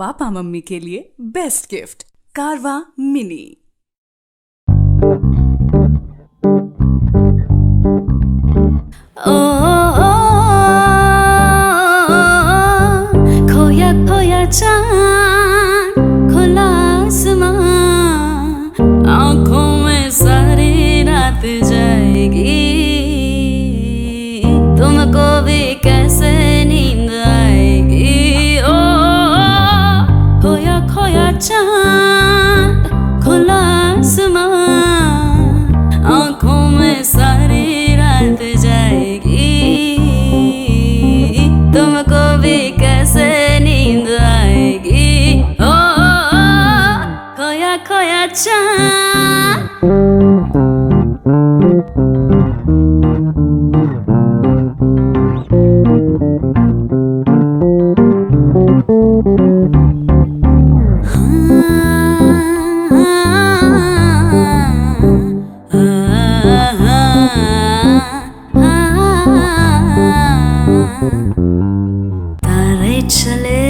पापा मम्मी के लिए बेस्ट गिफ्ट कारवा मिनी। ओ, खोया खोया चांद खुला आसमां, आंखों में सारी रात जाएगी, तुमको भी कैसे नींद आएगी। ओ खोया खोया चांद खुला आसमां, आंखों में सारी रात जाएगी, तुमको भी कैसे नींद आएगी। ओ खोया खोया चांद। तारे चले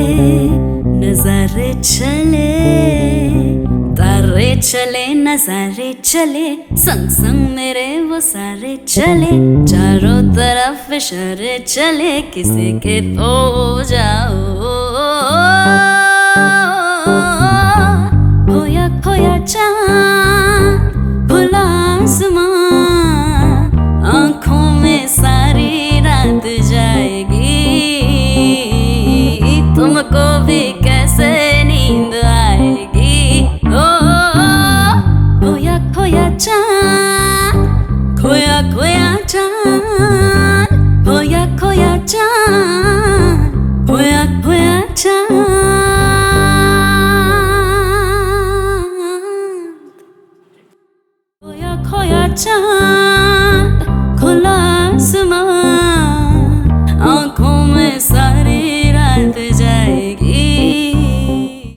नजारे चले, तारे चले नजारे चले, संग संग मेरे वो सारे चले, चारों तरफ इशारे चले, किसी के तो जाओ। खोया खोया चांद खुला आसमां, आंखों में सारी रात जाएगी, तुमको भी कैसे नींद आएगी। ओ खोया खोया चांद, खोया खोया चांद, खोया खोया चांद, खोया खोया चांद। खोया खोया चांद।